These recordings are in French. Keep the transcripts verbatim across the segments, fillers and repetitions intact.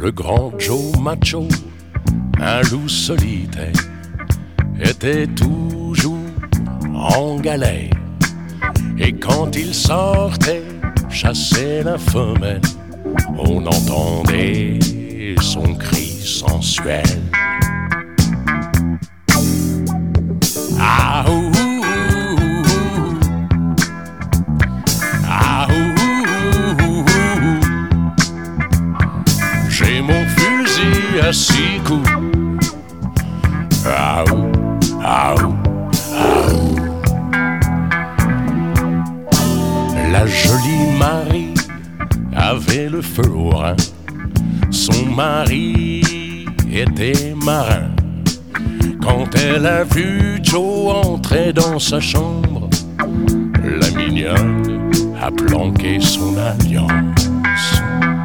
Le grand Joe Macho, un loup solitaire, était toujours en galère. Et quand il sortait chasser la femelle, on entendait son cri sensuel. Ah ouh, ah ouh, j'ai mon fusil à six coups. Ah ouh, ah ouh, ah ouh. La jolie Marie avait le feu au rein. Son mari était marin. Quand elle a vu Joe entrer dans sa chambre, la mignonne a planqué son alliance.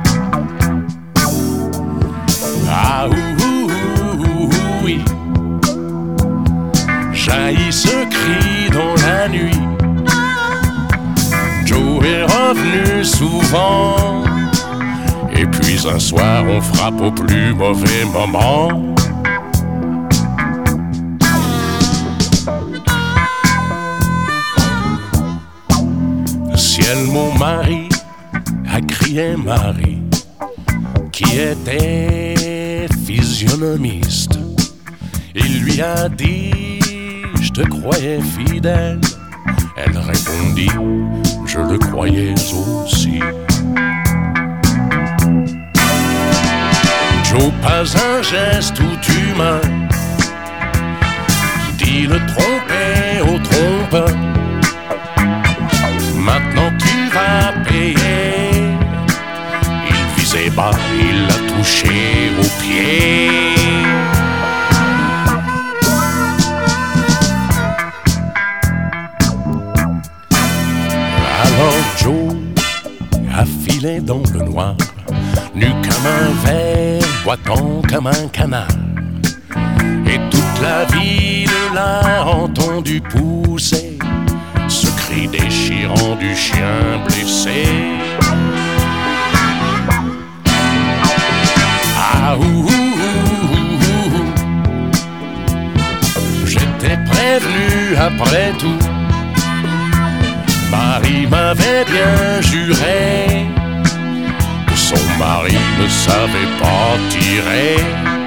Ah ouh, ouh, ouh, oui, jaillit ce cri dans la nuit. Joe est revenu souvent, et puis un soir on frappe au plus mauvais moment. Ciel, mon mari, a crié Marie, qui était physionomiste. Il lui a dit, je te croyais fidèle. Elle répondit, je le croyais aussi. Joe, pas un geste tout humain, dit le trompé au trompeur. Maintenant tu vas payer. Il visait bas, il l'a touché au pied. Alors Joe a filé dans le noir, nu comme un ver, boitant comme un canard. Et toute la ville l'a entendu pousser ce cri déchirant du chien blessé. Ah ouh, ouh, ouh, ouh. J'étais prévenu après tout. Marie m'avait bien juré que son mari ne savait pas tirer.